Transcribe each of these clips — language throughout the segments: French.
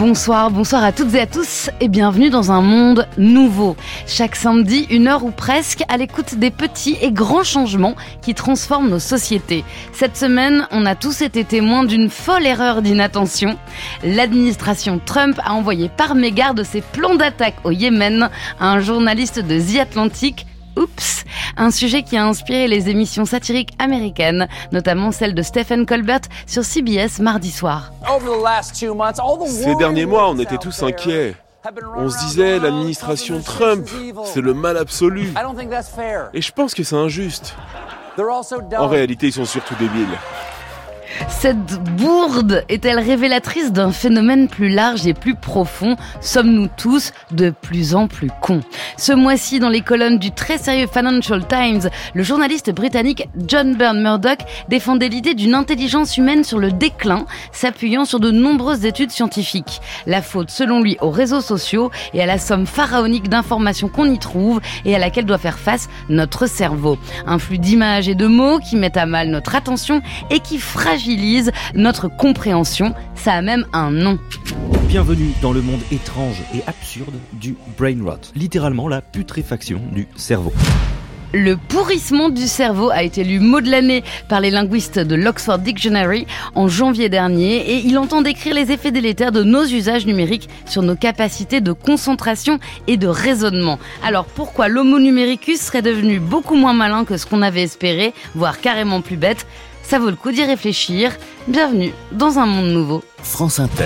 Bonsoir à toutes et à tous et bienvenue dans un monde nouveau. Chaque samedi, 1 heure ou presque, à l'écoute des petits et grands changements qui transforment nos sociétés. Cette semaine, on a tous été témoins d'une folle erreur d'inattention. L'administration Trump a envoyé par mégarde ses plans d'attaque au Yémen à un journaliste de The Atlantic. Oups, un sujet qui a inspiré les émissions satiriques américaines, notamment celle de Stephen Colbert sur CBS mardi soir. Ces derniers mois, on était tous inquiets. On se disait, l'administration Trump, c'est le mal absolu. Et je pense que c'est injuste. En réalité, ils sont surtout débiles. Cette bourde est-elle révélatrice d'un phénomène plus large et plus profond? Sommes-nous tous de plus en plus cons? Ce mois-ci, dans les colonnes du très sérieux Financial Times, le journaliste britannique John Burn Murdoch défendait l'idée d'une intelligence humaine sur le déclin, s'appuyant sur de nombreuses études scientifiques. La faute, selon lui, aux réseaux sociaux et à la somme pharaonique d'informations qu'on y trouve et à laquelle doit faire face notre cerveau. Un flux d'images et de mots qui mettent à mal notre attention et qui fragilise notre compréhension. Ça a même un nom. Bienvenue dans le monde étrange et absurde du brain rot, littéralement la putréfaction du cerveau. Le pourrissement du cerveau a été élu mot de l'année par les linguistes de l'Oxford Dictionary en janvier dernier et il entend décrire les effets délétères de nos usages numériques sur nos capacités de concentration et de raisonnement. Alors pourquoi l'homo numericus serait devenu beaucoup moins malin que ce qu'on avait espéré, voire carrément plus bête? Ça vaut le coup d'y réfléchir. Bienvenue dans un monde nouveau. France Inter.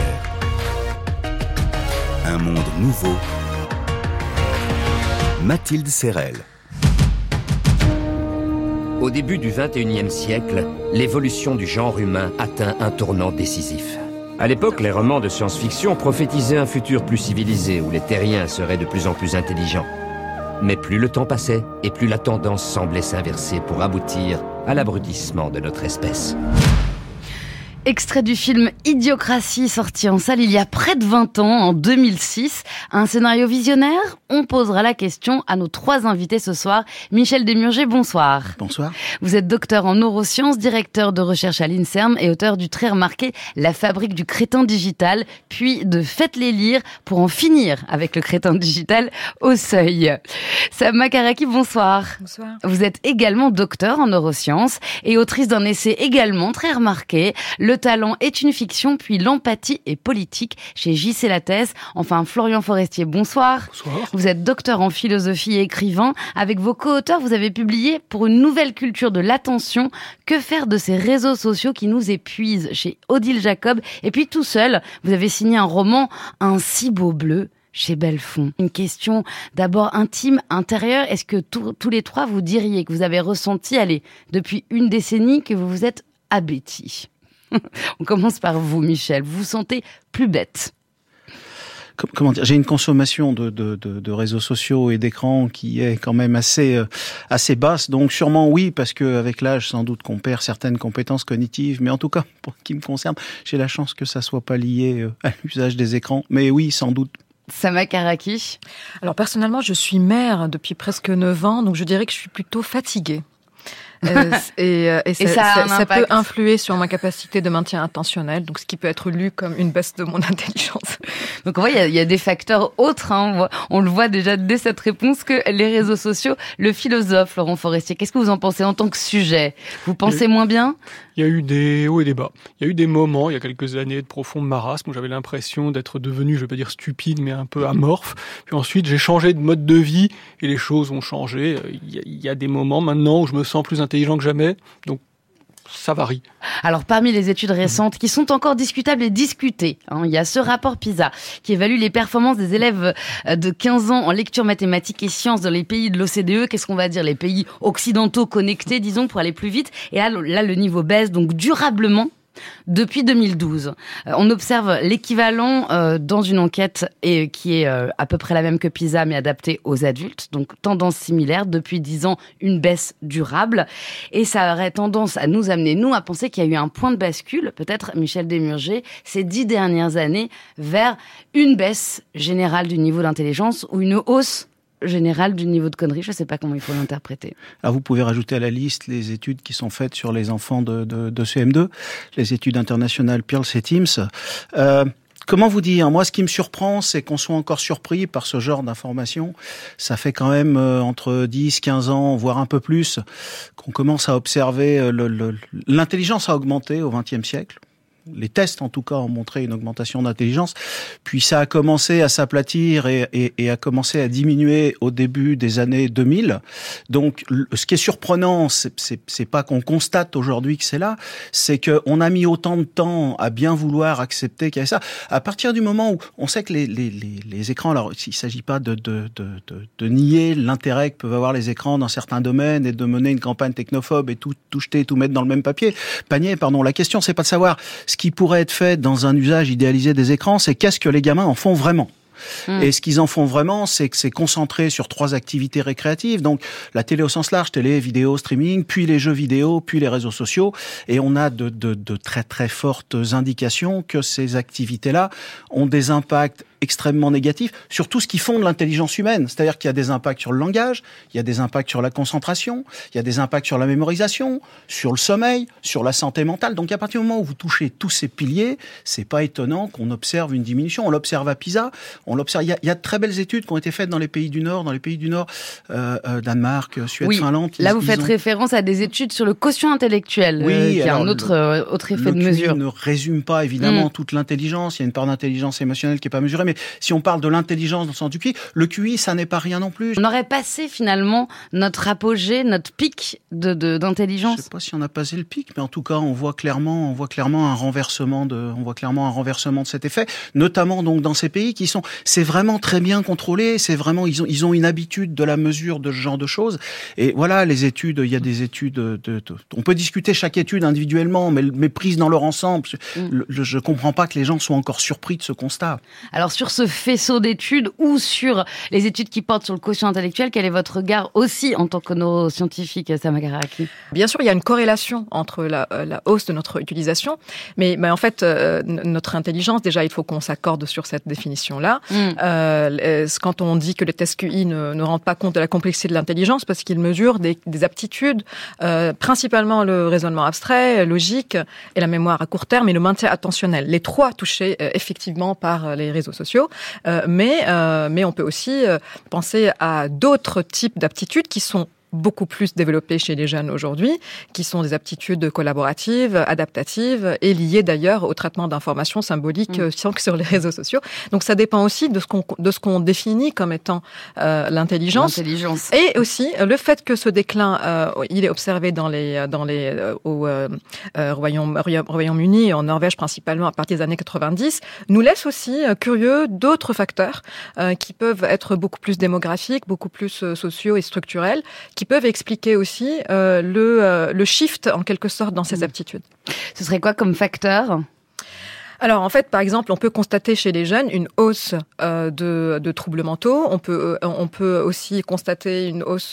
Un monde nouveau. Mathilde Serrel. Au début du XXIe siècle, l'évolution du genre humain atteint un tournant décisif. À l'époque, les romans de science-fiction prophétisaient un futur plus civilisé où les terriens seraient de plus en plus intelligents. Mais plus le temps passait et plus la tendance semblait s'inverser pour aboutir à l'abrutissement de notre espèce. Extrait du film Idiocratie, sorti en salle il y a près de 20 ans, en 2006. Un scénario visionnaire? On posera la question à nos 3 invités ce soir. Michel Desmurger, bonsoir. Bonsoir. Vous êtes docteur en neurosciences, directeur de recherche à l'INSERM et auteur du très remarqué La fabrique du crétin digital, puis de Faites-les lire pour en finir avec le crétin digital au seuil. Sama Karaki, bonsoir. Bonsoir. Vous êtes également docteur en neurosciences et autrice d'un essai également très remarqué, Le talent est une fiction, puis l'empathie est politique chez J.C. Lattès. Enfin, Florian Forestier, bonsoir. Bonsoir. Vous êtes docteur en philosophie et écrivain. Avec vos co-auteurs, vous avez publié Pour une nouvelle culture de l'attention, que faire de ces réseaux sociaux qui nous épuisent chez Odile Jacob. Et puis tout seul, vous avez signé un roman, Un si beau bleu, chez Belfond. Une question d'abord intime, intérieure. Est-ce que tous les 3, vous diriez que vous avez ressenti, depuis une décennie, que vous vous êtes abêtis? On commence par vous, Michel. Vous vous sentez plus bête? Comment dire, j'ai une consommation de réseaux sociaux et d'écrans qui est quand même assez basse, donc sûrement oui, parce que avec l'âge, sans doute qu'on perd certaines compétences cognitives, mais en tout cas, pour ce qui me concerne, j'ai la chance que ça soit pas lié à l'usage des écrans, mais oui, sans doute. Sama Karaki. Alors personnellement, je suis mère depuis presque 9 ans, donc je dirais que je suis plutôt fatiguée. Et ça peut influer sur ma capacité de maintien attentionnel, donc ce qui peut être lu comme une baisse de mon intelligence. Donc on voit, il y a des facteurs autres, hein. On le voit déjà dès cette réponse que les réseaux sociaux. Le philosophe Laurent Forestier, qu'est-ce que vous en pensez en tant que sujet? Vous pensez moins bien? Il y a eu des hauts et des bas. Il y a eu des moments, il y a quelques années, de profond marasme où j'avais l'impression d'être devenu, je vais pas dire stupide, mais un peu amorphe. Puis ensuite, j'ai changé de mode de vie et les choses ont changé. Il y a des moments maintenant où je me sens plus intelligent que jamais. Donc, ça varie. Alors, parmi les études récentes qui sont encore discutables et discutées, il y a ce rapport PISA qui évalue les performances des élèves de 15 ans en lecture, mathématiques et sciences dans les pays de l'OCDE. Qu'est-ce qu'on va dire? Les pays occidentaux connectés, disons, pour aller plus vite. Et là, le niveau baisse donc durablement depuis 2012. On observe l'équivalent dans une enquête qui est à peu près la même que PISA, mais adaptée aux adultes. Donc, tendance similaire. Depuis 10 ans, une baisse durable. Et ça aurait tendance à nous amener, nous, à penser qu'il y a eu un point de bascule, peut-être, Michel Desmurger, ces 10 dernières années, vers une baisse générale du niveau d'intelligence ou une hausse générale du niveau de connerie. Je ne sais pas comment il faut l'interpréter. Alors vous pouvez rajouter à la liste les études qui sont faites sur les enfants de CM2, les études internationales Pearls et Teams. Comment vous dire? Moi, ce qui me surprend, c'est qu'on soit encore surpris par ce genre d'informations. Ça fait quand même entre 10, 15 ans, voire un peu plus, qu'on commence à observer l'intelligence a augmenté au XXe siècle. Les tests, en tout cas, ont montré une augmentation d'intelligence. Puis ça a commencé à s'aplatir et a commencé à diminuer au début des années 2000. Donc, ce qui est surprenant, c'est pas qu'on constate aujourd'hui que c'est là, c'est qu'on a mis autant de temps à bien vouloir accepter qu'il y avait ça. À partir du moment où on sait que les écrans, alors il s'agit pas de nier l'intérêt que peuvent avoir les écrans dans certains domaines et de mener une campagne technophobe et tout jeter, tout mettre dans le même panier. La question, c'est pas de savoir ce qui pourrait être fait dans un usage idéalisé des écrans, c'est qu'est-ce que les gamins en font vraiment. Et ce qu'ils en font vraiment, c'est que c'est concentré sur 3 activités récréatives. Donc, la télé au sens large, télé, vidéo, streaming, puis les jeux vidéo, puis les réseaux sociaux. Et on a de très très fortes indications que ces activités-là ont des impacts extrêmement négatifs sur tout ce qui fonde l'intelligence humaine. C'est-à-dire qu'il y a des impacts sur le langage, il y a des impacts sur la concentration, il y a des impacts sur la mémorisation, sur le sommeil, sur la santé mentale. Donc, à partir du moment où vous touchez tous ces piliers, c'est pas étonnant qu'on observe une diminution. On l'observe à Pisa, on l'observe. Il y a de très belles études qui ont été faites dans les pays du Nord, Danemark, Suède, Finlande. Là, vous faites référence à des études sur le quotient intellectuel, qui est un autre effet de mesure. Le QI ne résume pas évidemment toute l'intelligence. Il y a une part d'intelligence émotionnelle qui est pas mesurée. Mais si on parle de l'intelligence dans le sens du QI, le QI, ça n'est pas rien non plus. On aurait passé finalement notre apogée, notre pic d'intelligence. Je sais pas si on a passé le pic, mais en tout cas, on voit clairement un renversement de cet effet, notamment donc dans ces pays c'est vraiment très bien contrôlé, c'est vraiment ils ont une habitude de la mesure de ce genre de choses. Et voilà, les études, il y a des études on peut discuter chaque étude individuellement, mais prise dans leur ensemble. Je comprends pas que les gens soient encore surpris de ce constat. Alors sur ce faisceau d'études ou sur les études qui portent sur le quotient intellectuel, quel est votre regard aussi en tant que neuroscientifique, Sama Garaki? Bien sûr, il y a une corrélation entre la hausse de notre utilisation, mais en fait, notre intelligence, déjà, il faut qu'on s'accorde sur cette définition-là. Quand on dit que les tests QI ne rendent pas compte de la complexité de l'intelligence, parce qu'ils mesurent des aptitudes, principalement le raisonnement abstrait, logique et la mémoire à court terme et le maintien attentionnel. Les 3 touchés effectivement par les réseaux sociaux, mais on peut aussi penser à d'autres types d'aptitudes qui sont beaucoup plus développées chez les jeunes aujourd'hui, qui sont des aptitudes collaboratives, adaptatives et liées d'ailleurs au traitement d'informations symboliques sur les réseaux sociaux. Donc ça dépend aussi de ce qu'on définit comme étant l'intelligence. Et aussi le fait que ce déclin il est observé au Royaume-Uni et en Norvège principalement à partir des années 90 nous laisse aussi curieux d'autres facteurs qui peuvent être beaucoup plus démographiques, beaucoup plus sociaux et structurels, qui peuvent expliquer aussi le shift, en quelque sorte, dans ces aptitudes. Ce serait quoi comme facteur ? Alors en fait, par exemple, on peut constater chez les jeunes une hausse de troubles mentaux. On peut aussi constater une hausse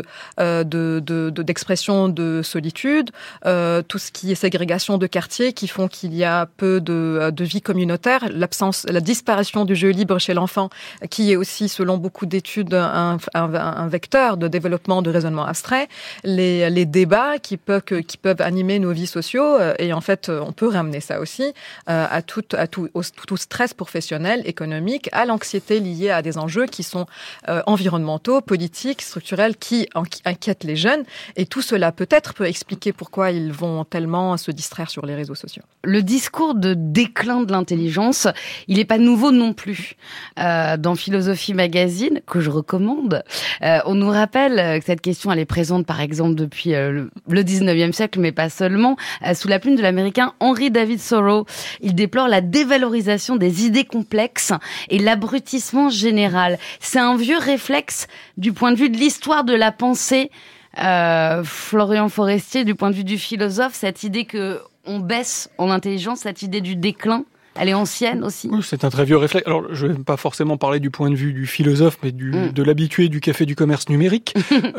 d'expression de solitude, tout ce qui est ségrégation de quartier qui font qu'il y a peu de vie communautaire, la disparition du jeu libre chez l'enfant, qui est aussi, selon beaucoup d'études, un vecteur de développement de raisonnement abstrait, les débats qui peuvent animer nos vies sociaux, et en fait, on peut ramener ça aussi à tout stress professionnel, économique, à l'anxiété liée à des enjeux qui sont environnementaux, politiques, structurels, qui inquiètent les jeunes. Et tout cela peut-être peut expliquer pourquoi ils vont tellement se distraire sur les réseaux sociaux. Le discours de déclin de l'intelligence, il n'est pas nouveau non plus. Dans Philosophie Magazine, que je recommande, on nous rappelle que cette question, elle est présente par exemple depuis le 19e siècle, mais pas seulement, sous la plume de l'américain Henry David Thoreau. Il déplore la dévalorisation des idées complexes et l'abrutissement général. C'est un vieux réflexe du point de vue de l'histoire de la pensée. Florian Forestier, du point de vue du philosophe, cette idée que on baisse en intelligence, cette idée du déclin, elle est ancienne aussi. Oui, c'est un très vieux réflexe. Alors, je ne vais pas forcément parler du point de vue du philosophe, mais de l'habitué du café du commerce numérique.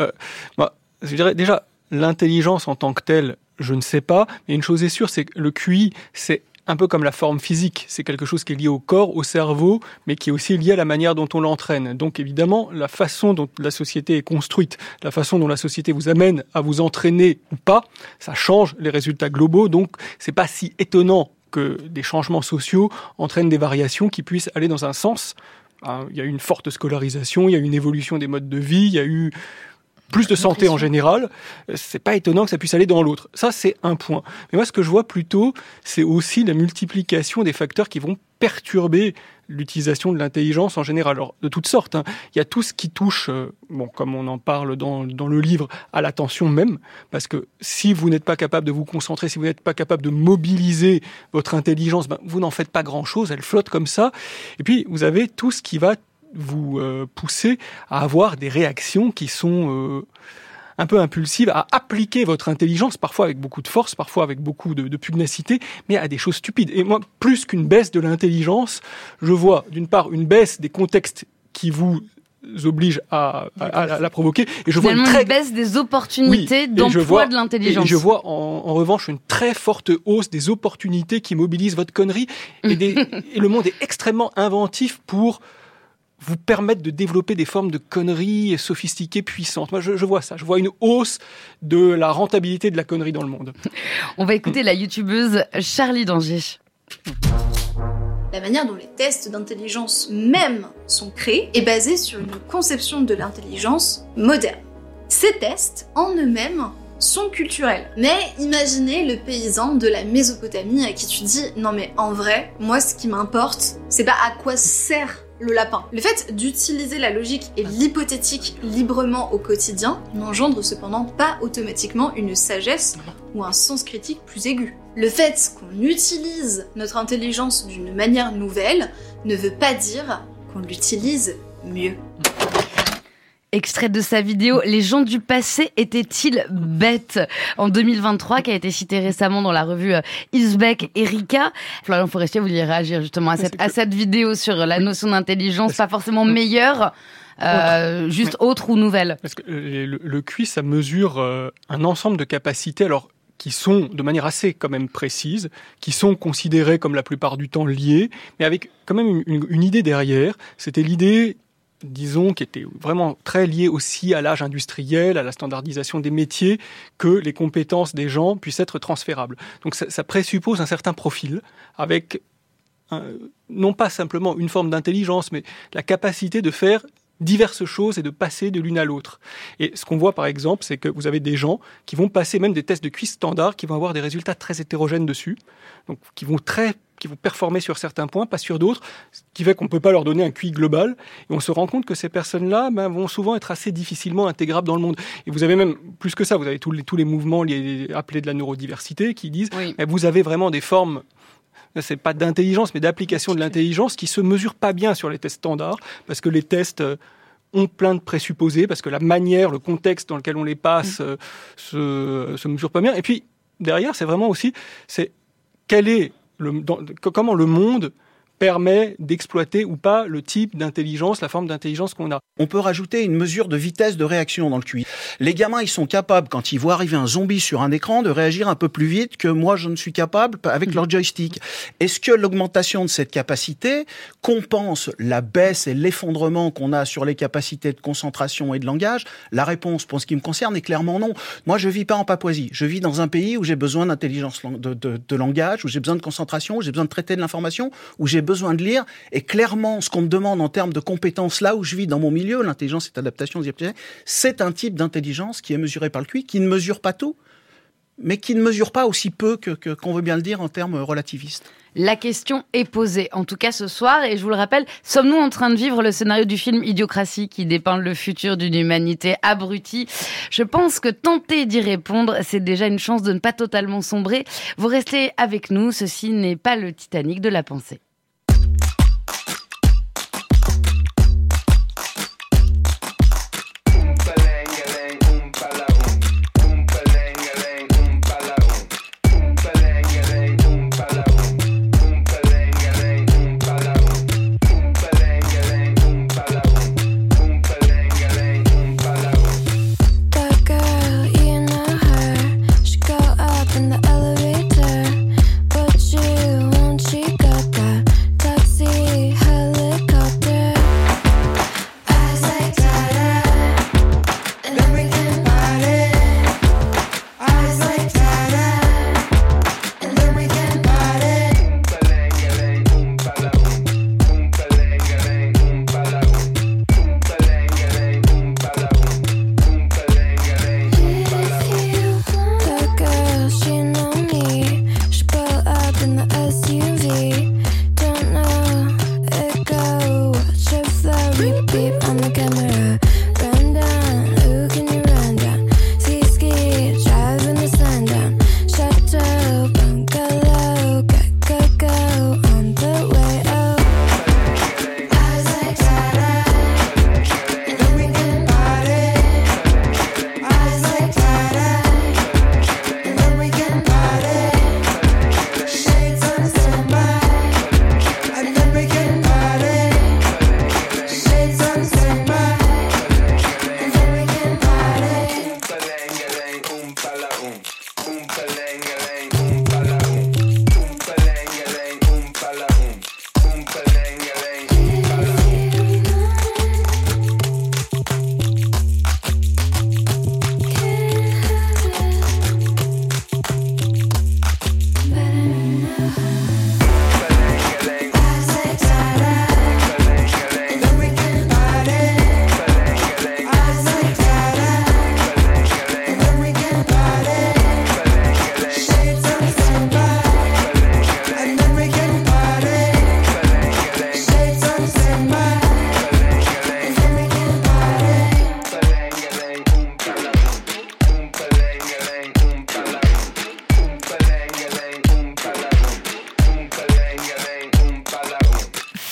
Je dirais déjà, l'intelligence en tant que telle, je ne sais pas, mais une chose est sûre, c'est que le QI, c'est un peu comme la forme physique, c'est quelque chose qui est lié au corps, au cerveau, mais qui est aussi lié à la manière dont on l'entraîne. Donc évidemment, la façon dont la société est construite, la façon dont la société vous amène à vous entraîner ou pas, ça change les résultats globaux. Donc c'est pas si étonnant que des changements sociaux entraînent des variations qui puissent aller dans un sens. Il y a eu une forte scolarisation, il y a eu une évolution des modes de vie, il y a eu plus de santé en général. C'est pas étonnant que ça puisse aller dans l'autre. Ça, c'est un point. Mais moi, ce que je vois plutôt, c'est aussi la multiplication des facteurs qui vont perturber l'utilisation de l'intelligence en général. Alors, de toutes sortes, hein. Il y a tout ce qui touche, comme on en parle dans le livre, à l'attention même, parce que si vous n'êtes pas capable de vous concentrer, si vous n'êtes pas capable de mobiliser votre intelligence, vous n'en faites pas grand-chose, elle flotte comme ça. Et puis, vous avez tout ce qui va vous pousser à avoir des réactions qui sont un peu impulsives, à appliquer votre intelligence, parfois avec beaucoup de force, parfois avec beaucoup de pugnacité, mais à des choses stupides. Et moi, plus qu'une baisse de l'intelligence, je vois d'une part une baisse des contextes qui vous obligent à la provoquer, et je vois une baisse des opportunités d'emploi de l'intelligence. Et je vois en revanche une très forte hausse des opportunités qui mobilisent votre connerie, et le monde est extrêmement inventif pour vous permettre de développer des formes de conneries sophistiquées, puissantes. Moi, je vois ça. Je vois une hausse de la rentabilité de la connerie dans le monde. On va écouter la youtubeuse Charlie d'Angers. La manière dont les tests d'intelligence même sont créés est basée sur une conception de l'intelligence moderne. Ces tests, en eux-mêmes, sont culturels. Mais imaginez le paysan de la Mésopotamie à qui tu dis « Non mais en vrai, moi ce qui m'importe, c'est pas à quoi sert le lapin ». Le fait d'utiliser la logique et l'hypothétique librement au quotidien n'engendre cependant pas automatiquement une sagesse ou un sens critique plus aigu. Le fait qu'on utilise notre intelligence d'une manière nouvelle ne veut pas dire qu'on l'utilise mieux. Extrait de sa vidéo « Les gens du passé étaient-ils bêtes ?» en 2023, qui a été cité récemment dans la revue Isbeck Erika. Florian Forestier, vous vouliez réagir justement à cette vidéo sur la notion d'intelligence, pas forcément meilleure, juste autre ou nouvelle. Parce que le QI, ça mesure un ensemble de capacités, alors qui sont de manière assez quand même précise, qui sont considérées comme la plupart du temps liées, mais avec quand même une idée derrière. C'était l'idée, disons, qui était vraiment très liée aussi à l'âge industriel, à la standardisation des métiers, que les compétences des gens puissent être transférables. Donc ça présuppose un certain profil, avec non pas simplement une forme d'intelligence, mais la capacité de faire diverses choses et de passer de l'une à l'autre. Et ce qu'on voit par exemple, c'est que vous avez des gens qui vont passer même des tests de QI standards, qui vont avoir des résultats très hétérogènes dessus, donc qui vont performer sur certains points, pas sur d'autres, ce qui fait qu'on ne peut pas leur donner un QI global. Et on se rend compte que ces personnes-là vont souvent être assez difficilement intégrables dans le monde. Et vous avez même, plus que ça, vous avez tous les mouvements appelés de la neurodiversité qui disent vous avez vraiment des formes, c'est pas d'intelligence, mais d'application de l'intelligence qui se mesurent pas bien sur les tests standards, parce que les tests ont plein de présupposés, parce que la manière, le contexte dans lequel on les passe se mesure pas bien. Et puis, derrière, c'est vraiment aussi, comment le monde permet d'exploiter ou pas le type d'intelligence, la forme d'intelligence qu'on a. On peut rajouter une mesure de vitesse de réaction dans le QI. Les gamins, ils sont capables, quand ils voient arriver un zombie sur un écran, de réagir un peu plus vite que moi, je ne suis capable avec leur joystick. Est-ce que l'augmentation de cette capacité compense la baisse et l'effondrement qu'on a sur les capacités de concentration et de langage? La réponse, pour ce qui me concerne, est clairement non. Moi, je vis pas en Papouasie. Je vis dans un pays où j'ai besoin d'intelligence de langage, où j'ai besoin de concentration, où j'ai besoin de traiter de l'information, où j'ai besoin de lire, et clairement, ce qu'on me demande en termes de compétences là où je vis dans mon milieu, l'intelligence et l'adaptation, c'est un type d'intelligence qui est mesuré par le QI, qui ne mesure pas tout, mais qui ne mesure pas aussi peu qu'on veut bien le dire en termes relativistes. La question est posée, en tout cas ce soir, et je vous le rappelle, sommes-nous en train de vivre le scénario du film Idiocratie qui dépeint le futur d'une humanité abrutie? Je pense que tenter d'y répondre, c'est déjà une chance de ne pas totalement sombrer. Vous restez avec nous, ceci n'est pas le Titanic de la pensée. In the elevator, but you won't. She got that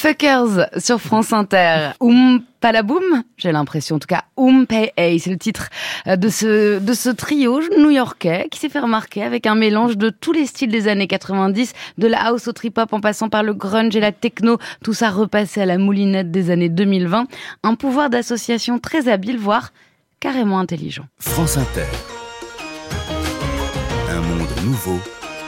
Fuckers sur France Inter. Palaboom, j'ai l'impression, en tout cas, Pay, c'est le titre de ce trio new-yorkais qui s'est fait remarquer avec un mélange de tous les styles des années 90, de la house au trip-hop en passant par le grunge et la techno, tout ça repassé à la moulinette des années 2020. Un pouvoir d'association très habile, voire carrément intelligent. France Inter. Un monde nouveau.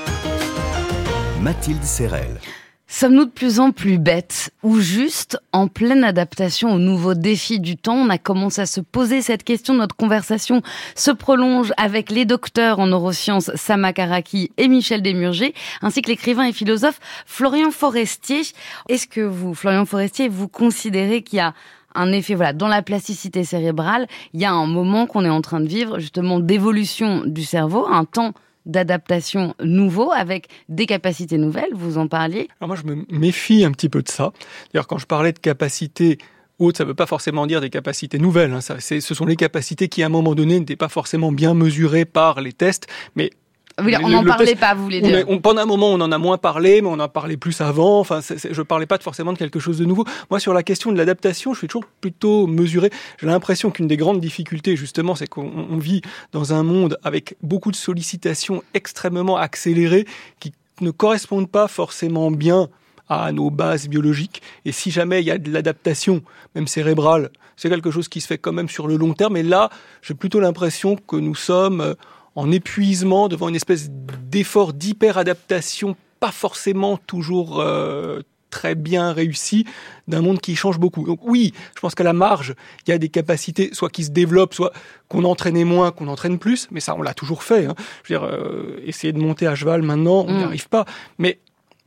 Mathilde Serrel. Sommes-nous de plus en plus bêtes ou juste en pleine adaptation aux nouveaux défis du temps? On a commencé à se poser cette question. Notre conversation se prolonge avec les docteurs en neurosciences Sama Karaki et Michel Desmurger, ainsi que l'écrivain et philosophe Florian Forestier. Est-ce que vous, Florian Forestier, vous considérez qu'il y a un effet, dans la plasticité cérébrale, il y a un moment qu'on est en train de vivre justement d'évolution du cerveau, un temps d'adaptation nouveau, avec des capacités nouvelles, vous en parliez? Alors moi, je me méfie un petit peu de ça. D'ailleurs, quand je parlais de capacités hautes, ça ne veut pas forcément dire des capacités nouvelles. Ce sont les capacités qui, à un moment donné, n'étaient pas forcément bien mesurées par les tests, mais oui, on n'en parlait pas, vous voulez dire. Pendant un moment, on en a moins parlé, mais on en parlait plus avant. Je parlais pas forcément de quelque chose de nouveau. Moi, sur la question de l'adaptation, je suis toujours plutôt mesuré. J'ai l'impression qu'une des grandes difficultés, justement, c'est qu'on vit dans un monde avec beaucoup de sollicitations extrêmement accélérées qui ne correspondent pas forcément bien à nos bases biologiques. Et si jamais il y a de l'adaptation, même cérébrale, c'est quelque chose qui se fait quand même sur le long terme. Et là, j'ai plutôt l'impression que nous sommes en épuisement devant une espèce d'effort d'hyper-adaptation, pas forcément toujours très bien réussi, d'un monde qui change beaucoup. Donc oui, je pense qu'à la marge, il y a des capacités, soit qui se développent, soit qu'on entraînait moins, qu'on entraîne plus, mais ça, on l'a toujours fait. Je veux dire, essayer de monter à cheval maintenant, on n'y arrive pas. Mais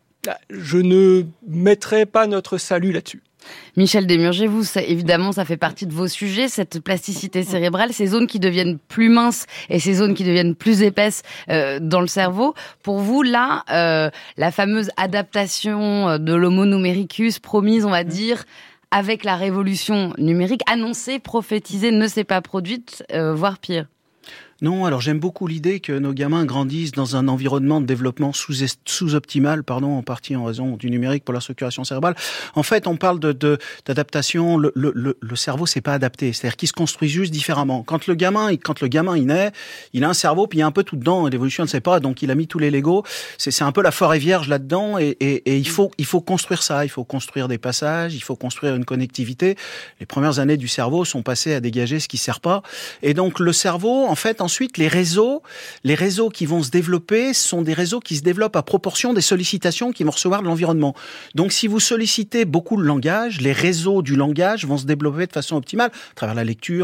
je ne mettrai pas notre salut là-dessus. Michel Desmurger, vous, évidemment, ça fait partie de vos sujets, cette plasticité cérébrale, ces zones qui deviennent plus minces et ces zones qui deviennent plus épaisses dans le cerveau. Pour vous, là, la fameuse adaptation de l'homo numericus promise, on va dire, avec la révolution numérique, annoncée, prophétisée, ne s'est pas produite, voire pire. Non, alors j'aime beaucoup l'idée que nos gamins grandissent dans un environnement de développement sous-optimal, en partie en raison du numérique pour la structuration cérébrale. En fait, on parle d'adaptation. Le cerveau, c'est pas adapté, c'est-à-dire qu'il se construit juste différemment. Quand le gamin il naît, il a un cerveau puis il y a un peu tout dedans. Et l'évolution ne sait pas, donc il a mis tous les Legos. C'est un peu la forêt vierge là-dedans. Et il faut construire ça. Il faut construire des passages. Il faut construire une connectivité. Les premières années du cerveau sont passées à dégager ce qui sert pas. Et donc le cerveau, en fait, ensuite, les réseaux qui vont se développer sont des réseaux qui se développent à proportion des sollicitations qu'ils vont recevoir de l'environnement. Donc, si vous sollicitez beaucoup le langage, les réseaux du langage vont se développer de façon optimale à travers la lecture,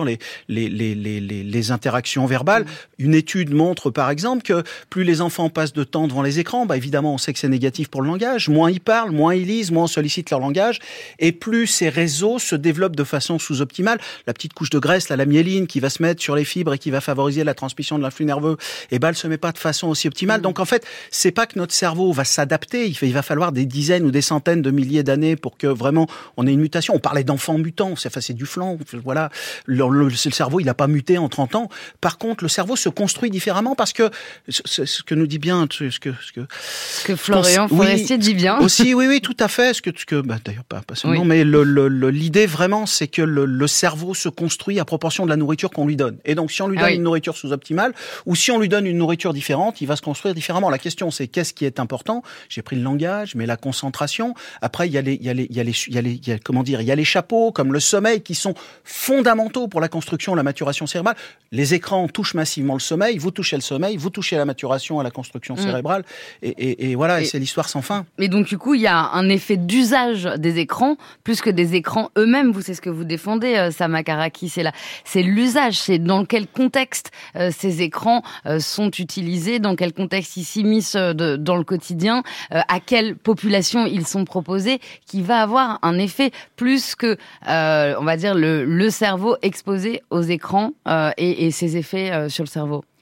les interactions verbales. Une étude montre, par exemple, que plus les enfants passent de temps devant les écrans, évidemment, on sait que c'est négatif pour le langage. Moins ils parlent, moins ils lisent, moins on sollicite leur langage. Et plus ces réseaux se développent de façon sous-optimale. La petite couche de graisse, la myéline qui va se mettre sur les fibres et qui va favoriser la transmission de l'influx nerveux, elle se met pas de façon aussi optimale. Donc en fait, c'est pas que notre cerveau va s'adapter, il va falloir des dizaines ou des centaines de milliers d'années pour que vraiment on ait une mutation. On parlait d'enfants mutants, c'est du flan, voilà. Le cerveau, il a pas muté en 30 ans. Par contre, le cerveau se construit différemment parce que ce que nous dit bien, ce que Florian Forestier dit bien. Aussi, oui, tout à fait. D'ailleurs pas seulement, mais l'idée vraiment, c'est que le cerveau se construit à proportion de la nourriture qu'on lui donne. Et donc, si on lui donne une nourriture sous-optimale, ou si on lui donne une nourriture différente, il va se construire différemment. La question, c'est qu'est-ce qui est important? J'ai pris le langage, mais la concentration. Après, il y a les chapeaux, comme le sommeil, qui sont fondamentaux pour la construction, la maturation cérébrale. Les écrans touchent massivement le sommeil. Vous touchez le sommeil, vous touchez la maturation, à la construction cérébrale. Et voilà, et c'est l'histoire sans fin. Mais donc, du coup, il y a un effet d'usage des écrans, plus que des écrans eux-mêmes. Vous, c'est ce que vous défendez, Sama Karaki. C'est l'usage, c'est dans quel contexte ces écrans sont utilisés, dans quel contexte ils s'immiscent dans le quotidien, à quelle population ils sont proposés, qui va avoir un effet plus que, on va dire, le cerveau exposé aux écrans et ses effets sur le cerveau.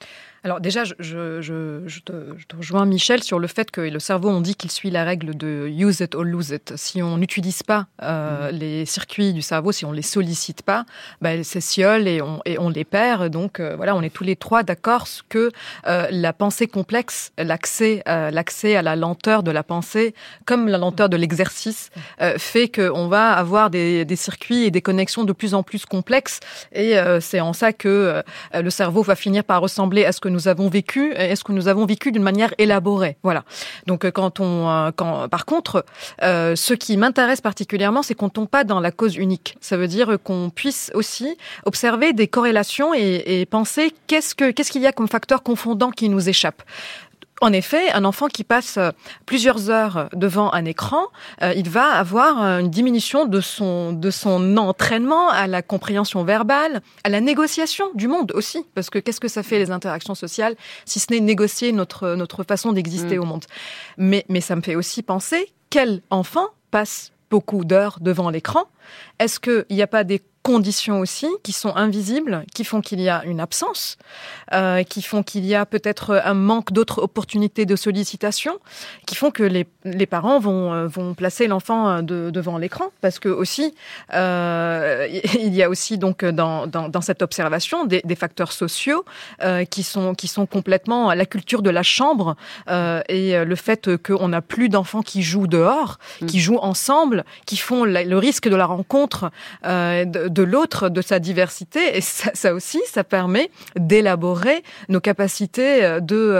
Alors déjà, je te rejoins, Michel, sur le fait que le cerveau, on dit qu'il suit la règle de « use it or lose it ». Si on n'utilise pas les circuits du cerveau, si on ne les sollicite pas, elles s'essiolent et on les perd. Donc on est tous les trois d'accord que la pensée complexe, l'accès à la lenteur de la pensée, comme la lenteur de l'exercice, fait qu'on va avoir des circuits et des connexions de plus en plus complexes. Et c'est en ça que le cerveau va finir par ressembler à ce que nous avons vécu, est-ce que nous avons vécu d'une manière élaborée. Voilà. Donc par contre, ce qui m'intéresse particulièrement, c'est qu'on tombe pas dans la cause unique. Ça veut dire qu'on puisse aussi observer des corrélations et penser qu'est-ce qu'il y a comme facteur confondant qui nous échappe. En effet, un enfant qui passe plusieurs heures devant un écran, il va avoir une diminution de son entraînement à la compréhension verbale, à la négociation du monde aussi, parce que qu'est-ce que ça fait les interactions sociales si ce n'est négocier notre façon d'exister au monde. Mais ça me fait aussi penser quel enfant passe beaucoup d'heures devant l'écran. Est-ce qu'il n'y a pas des conditions aussi qui sont invisibles, qui font qu'il y a une absence, qui font qu'il y a peut-être un manque d'autres opportunités de sollicitation, qui font que les parents vont placer l'enfant devant l'écran, parce que aussi il y a aussi donc dans cette observation des facteurs sociaux qui sont complètement la culture de la chambre et le fait qu'on n'a plus d'enfants qui jouent dehors, qui jouent ensemble, qui font le risque de la rencontre de l'autre, de sa diversité, et ça aussi, ça permet d'élaborer nos capacités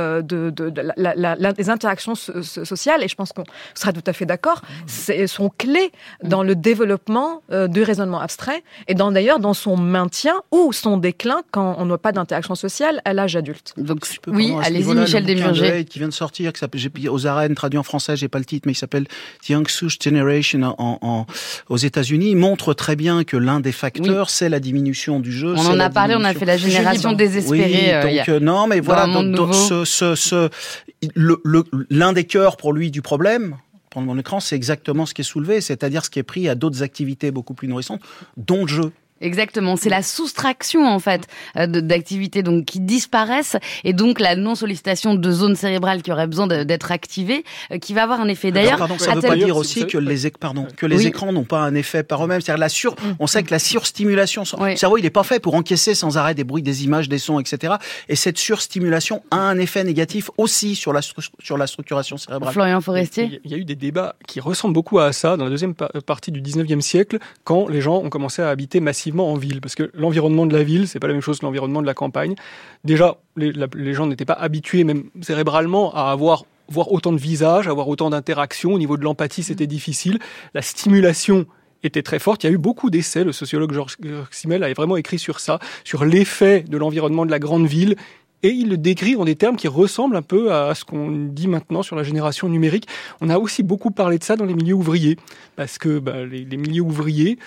des interactions sociales, et je pense qu'on sera tout à fait d'accord, sont clés dans le développement du raisonnement abstrait, et d'ailleurs dans son maintien ou son déclin quand on n'a pas d'interaction sociale à l'âge adulte. Donc oui, allez-y, Michel Desmurger. Qui vient de sortir, aux arènes, traduit en français, j'ai pas le titre, mais il s'appelle The Young-Souche Generation aux États-Unis. Il montre très bien que l'un des facteurs, c'est la diminution du jeu. On en a parlé, on a fait la génération désespérée. Oui, donc non, mais voilà, l'un des cœurs pour lui du problème, pendant mon écran, c'est exactement ce qui est soulevé, c'est-à-dire ce qui est pris à d'autres activités beaucoup plus nourrissantes, dont le jeu. Exactement, c'est la soustraction en fait d'activités donc qui disparaissent et donc la non-sollicitation de zones cérébrales qui auraient besoin d'être activées qui va avoir un effet. D'ailleurs, ça ne veut pas dire aussi que les écrans n'ont pas un effet par eux-mêmes. C'est-à-dire on sait que la surstimulation, le cerveau il n'est pas fait pour encaisser sans arrêt des bruits, des images, des sons, etc. Et cette surstimulation a un effet négatif aussi sur la structuration cérébrale. Florian Forestier. Il y a eu des débats qui ressemblent beaucoup à ça dans la deuxième partie du 19e siècle, quand les gens ont commencé à habiter massivement en ville, parce que l'environnement de la ville, c'est pas la même chose que l'environnement de la campagne. Déjà, les gens n'étaient pas habitués, même cérébralement, à voir autant de visages, à avoir autant d'interactions. Au niveau de l'empathie, c'était difficile. La stimulation était très forte. Il y a eu beaucoup d'essais. Le sociologue Georges Simmel a vraiment écrit sur ça, sur l'effet de l'environnement de la grande ville. Et il le décrit en des termes qui ressemblent un peu à ce qu'on dit maintenant sur la génération numérique. On a aussi beaucoup parlé de ça dans les milieux ouvriers, parce que les milieux ouvriers,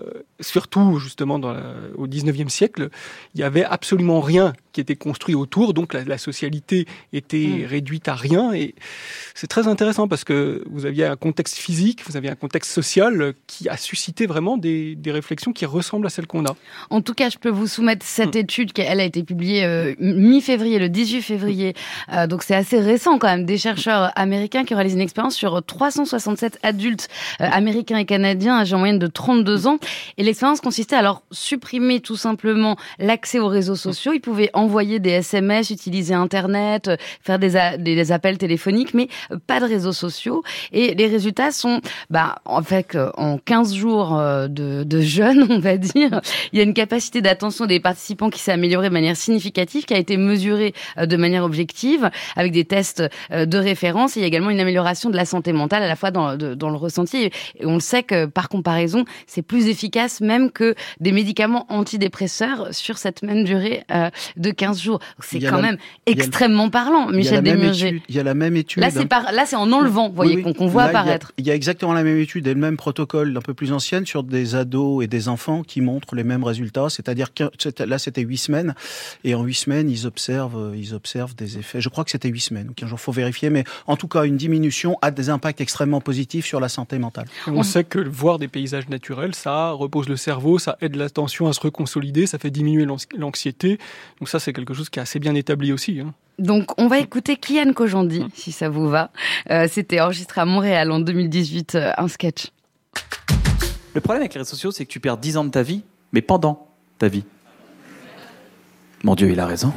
surtout justement au 19e siècle, il n'y avait absolument rien qui était construit autour, donc la socialité était réduite à rien. Et c'est très intéressant parce que vous aviez un contexte physique, vous aviez un contexte social qui a suscité vraiment des réflexions qui ressemblent à celles qu'on a. En tout cas, je peux vous soumettre cette étude qui elle a été publiée mi-février, le 18 février. Donc c'est assez récent quand même. Des chercheurs américains qui ont réalisé une expérience sur 367 adultes américains et canadiens âgés en moyenne de 32 ans. Et l'expérience consistait à leur supprimer tout simplement l'accès aux réseaux sociaux. Ils pouvaient envoyer des SMS, utiliser Internet, faire des appels téléphoniques, mais pas de réseaux sociaux. Et les résultats sont, en fait, en 15 jours de jeûne, on va dire, il y a une capacité d'attention des participants qui s'est améliorée de manière significative, qui a été mesurée de manière objective, avec des tests de référence. Et il y a également une amélioration de la santé mentale, à la fois dans le ressenti. Et on le sait que, par comparaison, c'est plus efficace même que des médicaments antidépresseurs sur cette même durée de 15 jours. C'est quand même extrêmement parlant, Michel Desmurger. Il y a la même étude. Là, c'est en enlevant, vous voyez, qu'on voit apparaître. Il y a exactement la même étude et le même protocole un peu plus ancienne sur des ados et des enfants qui montrent les mêmes résultats. C'est-à-dire que là, c'était 8 semaines. Et en 8 semaines, ils observent des effets. Je crois que c'était 8 semaines ou 15 jours. Faut vérifier. Mais en tout cas, une diminution a des impacts extrêmement positifs sur la santé mentale. On sait que voir des paysages naturels, ça repose le cerveau, ça aide l'attention à se reconsolider, ça fait diminuer l'anxiété. Donc ça c'est quelque chose qui est assez bien établi aussi. Hein. Donc, on va écouter Kian Kojandi, si ça vous va. C'était enregistré à Montréal en 2018, un sketch. Le problème avec les réseaux sociaux, c'est que tu perds 10 ans de ta vie, mais pendant ta vie. Mon Dieu, il a raison.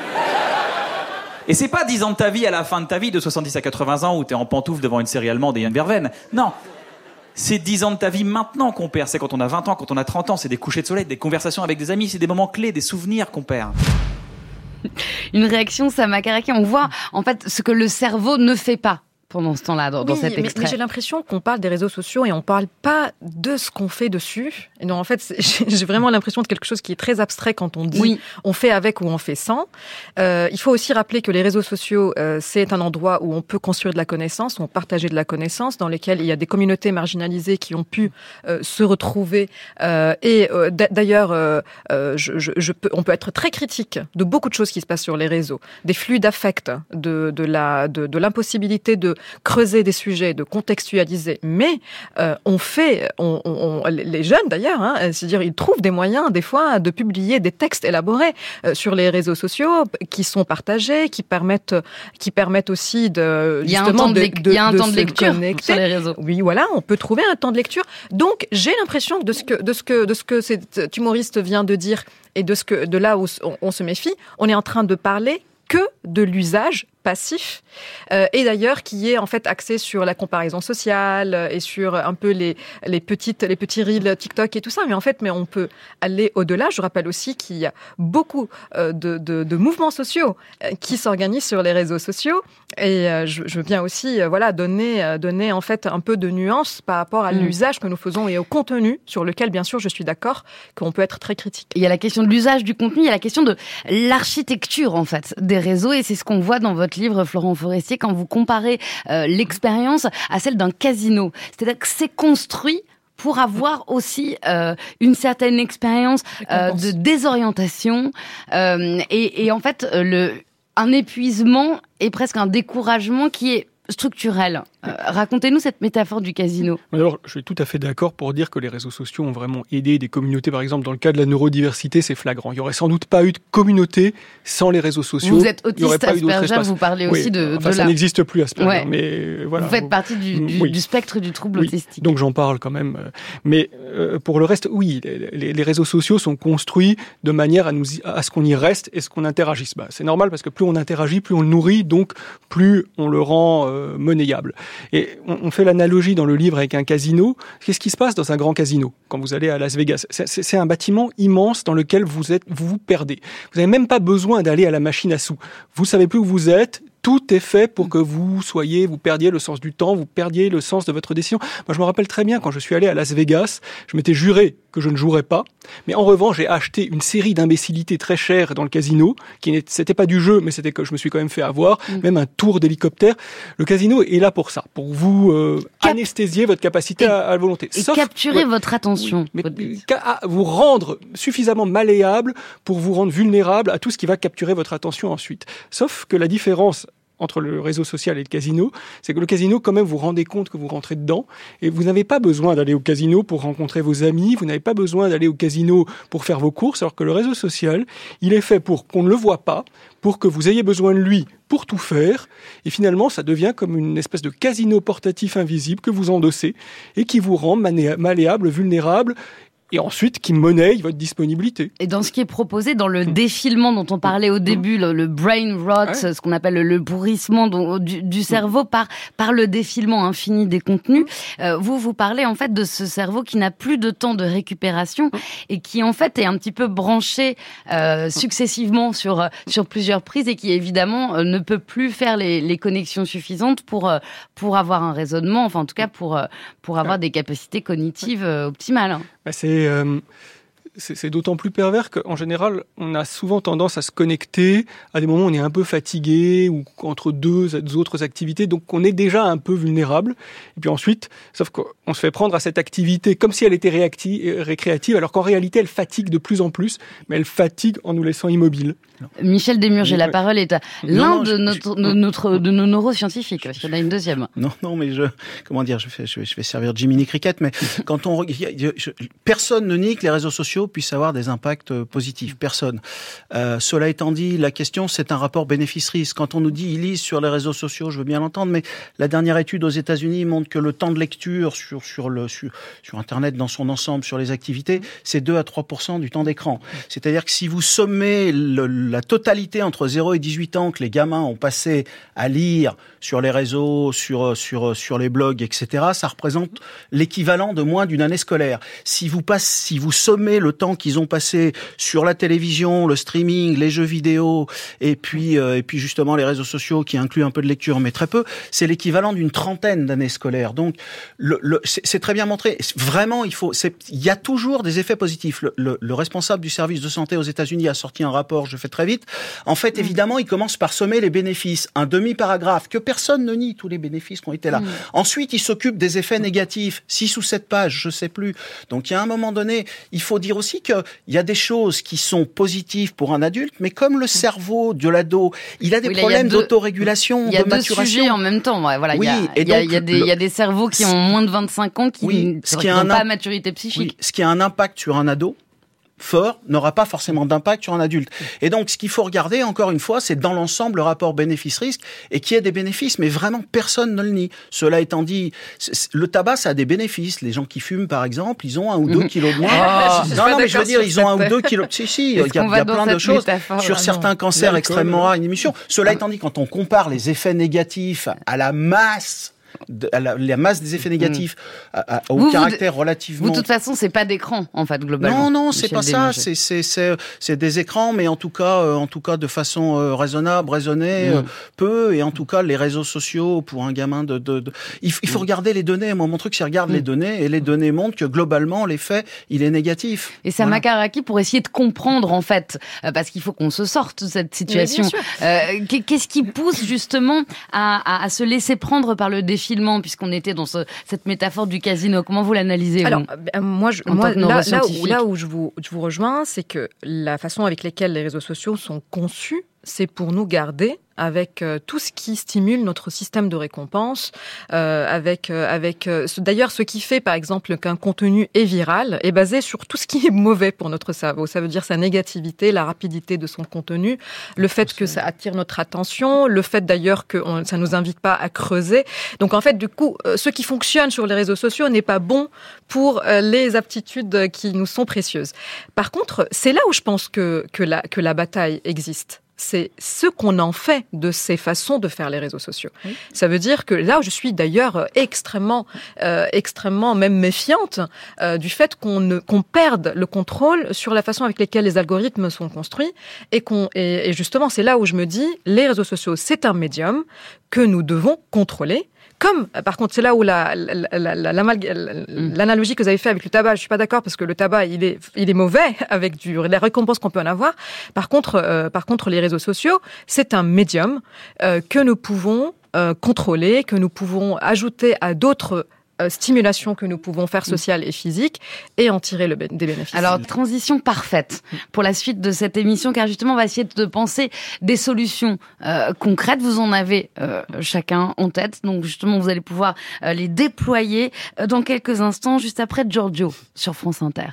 Et c'est pas 10 ans de ta vie à la fin de ta vie, de 70 à 80 ans, où t'es en pantoufle devant une série allemande et une verveine. Non. C'est 10 ans de ta vie maintenant qu'on perd. C'est quand on a 20 ans, quand on a 30 ans. C'est des couchers de soleil, des conversations avec des amis. C'est des moments clés, des souvenirs qu'on perd. Une réaction, Sama Karaki, on voit en fait ce que le cerveau ne fait pas pendant ce temps-là, dans cet extrait. Mais j'ai l'impression qu'on parle des réseaux sociaux et on parle pas de ce qu'on fait dessus. Et donc, en fait, j'ai vraiment l'impression de quelque chose qui est très abstrait quand on dit on fait avec ou on fait sans. Il faut aussi rappeler que les réseaux sociaux, c'est un endroit où on peut construire de la connaissance, où on partage de la connaissance, dans lesquels il y a des communautés marginalisées qui ont pu se retrouver. D'ailleurs, on peut être très critique de beaucoup de choses qui se passent sur les réseaux, des flux d'affect, de l'impossibilité de creuser des sujets, de contextualiser, mais les jeunes d'ailleurs, c'est-à-dire ils trouvent des moyens des fois de publier des textes élaborés sur les réseaux sociaux qui sont partagés, qui permettent aussi de il y a un temps de lecture sur les réseaux. Oui, voilà, on peut trouver un temps de lecture. Donc j'ai l'impression que de ce que cet humoriste vient de dire et de là où on se méfie, on est en train de parler que de l'usage passif, et d'ailleurs qui est en fait axé sur la comparaison sociale et sur un peu les petits reels TikTok et tout ça, mais on peut aller au-delà. Je rappelle aussi qu'il y a beaucoup de mouvements sociaux qui s'organisent sur les réseaux sociaux, et je veux bien aussi donner en fait un peu de nuance par rapport à l'usage que nous faisons et au contenu sur lequel bien sûr je suis d'accord qu'on peut être très critique. Il y a la question de l'usage du contenu, il y a la question de l'architecture en fait des réseaux, et c'est ce qu'on voit dans votre livre, Florent Forestier, quand vous comparez l'expérience à celle d'un casino. C'est-à-dire que c'est construit pour avoir aussi une certaine expérience de désorientation et en fait un épuisement et presque un découragement qui est structurel. Racontez-nous cette métaphore du casino. Alors, je suis tout à fait d'accord pour dire que les réseaux sociaux ont vraiment aidé des communautés. Par exemple, dans le cas de la neurodiversité, c'est flagrant. Il n'y aurait sans doute pas eu de communauté sans les réseaux sociaux. Vous êtes autiste Asperger, vous parlez aussi de ça n'existe plus Asperger, mais voilà. Vous faites partie du spectre du trouble autistique. Donc j'en parle quand même. Mais pour le reste, oui, les réseaux sociaux sont construits de manière à ce qu'on y reste et ce qu'on interagisse. C'est normal parce que plus on interagit, plus on le nourrit, donc plus on le rend monnayable. Et on fait l'analogie dans le livre avec un casino. Qu'est-ce qui se passe dans un grand casino quand vous allez à Las Vegas ? C'est un bâtiment immense dans lequel vous vous perdez. Vous n'avez même pas besoin d'aller à la machine à sous. Vous savez plus où vous êtes. Tout est fait pour que vous perdiez le sens du temps, vous perdiez le sens de votre décision. Moi, je me rappelle très bien quand je suis allé à Las Vegas, je m'étais juré que je ne jouerais pas. Mais en revanche, j'ai acheté une série d'imbécilités très chères dans le casino, c'était pas du jeu, mais c'était que je me suis quand même fait avoir, même un tour d'hélicoptère. Le casino est là pour ça, pour vous anesthésier votre capacité à la volonté. Et capturer votre attention. Mais vous rendre suffisamment malléable pour vous rendre vulnérable à tout ce qui va capturer votre attention ensuite. Sauf que la différence entre le réseau social et le casino, c'est que le casino, quand même, vous rendez compte que vous rentrez dedans et vous n'avez pas besoin d'aller au casino pour rencontrer vos amis, vous n'avez pas besoin d'aller au casino pour faire vos courses, alors que le réseau social, il est fait pour qu'on ne le voit pas, pour que vous ayez besoin de lui pour tout faire, et finalement, ça devient comme une espèce de casino portatif invisible que vous endossez et qui vous rend malléable, vulnérable, et ensuite qui monnaie votre disponibilité. Et dans ce qui est proposé, dans le défilement dont on parlait au début, le brain rot, ce qu'on appelle le pourrissement du cerveau par le défilement infini des contenus, vous parlez en fait de ce cerveau qui n'a plus de temps de récupération et qui en fait est un petit peu branché successivement sur plusieurs prises et qui évidemment ne peut plus faire les connexions suffisantes pour avoir un raisonnement, enfin en tout cas pour avoir des capacités cognitives optimales. C'est d'autant plus pervers qu'en général, on a souvent tendance à se connecter à des moments où on est un peu fatigué ou entre deux autres activités, donc on est déjà un peu vulnérable. Et puis ensuite, sauf qu'on se fait prendre à cette activité comme si elle était récréative, alors qu'en réalité, elle fatigue de plus en plus, mais elle fatigue en nous laissant immobiles. Michel Desmurger, la parole est à l'un de nos neuroscientifiques, parce qu'il y en a une deuxième. Non, mais je vais servir Jiminy Cricket, mais quand personne ne nie que les réseaux sociaux sociaux puissent avoir des impacts positifs. Personne. Cela étant dit, la question, c'est un rapport bénéfice-risque. Quand on nous dit ils lisent sur les réseaux sociaux, je veux bien l'entendre, mais la dernière étude aux États-Unis montre que le temps de lecture sur Internet dans son ensemble, sur les activités, c'est 2 à 3% du temps d'écran. C'est-à-dire que si vous sommez la totalité entre 0 et 18 ans que les gamins ont passé à lire sur les réseaux, sur les blogs, etc., ça représente l'équivalent de moins d'une année scolaire. Si vous sommez le temps qu'ils ont passé sur la télévision, le streaming, les jeux vidéo, et puis justement les réseaux sociaux qui incluent un peu de lecture, mais très peu, c'est l'équivalent d'une trentaine d'années scolaires. Donc, c'est très bien montré. Vraiment, il y a toujours des effets positifs. Le responsable du service de santé aux États-Unis a sorti un rapport, je fais très vite. En fait, évidemment, il commence par sommer les bénéfices. Un demi-paragraphe, que personne ne nie tous les bénéfices qui ont été là. Ensuite, il s'occupe des effets négatifs. 6 ou 7 pages, je sais plus. Donc, il y a un moment donné, il faut dire aussi qu'il y a des choses qui sont positives pour un adulte, mais comme le cerveau de l'ado, il a des problèmes d'autorégulation, de maturation. Il y a deux sujets en même temps. Ouais, voilà, il y a des cerveaux qui ont moins de 25 ans qui n'ont pas maturité psychique. Ce qui a un impact sur un ado fort n'aura pas forcément d'impact sur un adulte. Et donc, ce qu'il faut regarder, encore une fois, c'est dans l'ensemble le rapport bénéfice-risque et qu'il y ait des bénéfices, mais vraiment personne ne le nie. Cela étant dit, le tabac, ça a des bénéfices. Les gens qui fument, par exemple, ils ont 1 ou 2 kilos de moins. Non, mais je veux dire, ils ont 1 ou 2 kilos. Si, il y a plein de choses sur certains cancers extrêmement rares, une émission. Cela étant dit, quand on compare les effets négatifs à la masse la masse des effets négatifs au caractère relativement... Vous, de toute façon, c'est pas d'écran, en fait, globalement. Non, c'est pas ça. C'est des écrans, mais en tout cas de façon raisonnable, raisonnée, peu, et en tout cas, les réseaux sociaux, pour un gamin il faut regarder les données. Moi, mon truc, c'est regarder les données, et les données montrent que, globalement, l'effet, il est négatif. Et ça Makaraki, pour essayer de comprendre, en fait, parce qu'il faut qu'on se sorte de cette situation. Qu'est-ce qui pousse, justement, à se laisser prendre par le défilement, puisqu'on était dans cette métaphore du casino? Comment vous l'analysez? Alors, moi là où je vous rejoins, c'est que la façon avec laquelle les réseaux sociaux sont conçus, c'est pour nous garder avec tout ce qui stimule notre système de récompense, d'ailleurs ce qui fait par exemple qu'un contenu est viral est basé sur tout ce qui est mauvais pour notre cerveau. Ça veut dire sa négativité, la rapidité de son contenu, le fait que ça attire notre attention, le fait d'ailleurs que ça nous invite pas à creuser. Donc en fait, du coup, ce qui fonctionne sur les réseaux sociaux n'est pas bon pour les aptitudes qui nous sont précieuses. Par contre, c'est là où je pense que la bataille existe. C'est ce qu'on en fait de ces façons de faire les réseaux sociaux. Oui. Ça veut dire que là où je suis d'ailleurs extrêmement même méfiante du fait qu'on perde le contrôle sur la façon avec laquelle les algorithmes sont construits et justement c'est là où je me dis les réseaux sociaux c'est un médium que nous devons contrôler. Par contre, c'est là où l'analogie que vous avez fait avec le tabac, je suis pas d'accord parce que le tabac, il est mauvais avec les récompenses qu'on peut en avoir. Par contre, les réseaux sociaux, c'est un médium que nous pouvons contrôler, que nous pouvons ajouter à d'autres stimulation que nous pouvons faire sociale et physique et en tirer des bénéfices. Alors, transition parfaite pour la suite de cette émission, car justement, on va essayer de penser des solutions concrètes. Vous en avez chacun en tête, donc justement, vous allez pouvoir les déployer dans quelques instants, juste après Giorgio sur France Inter.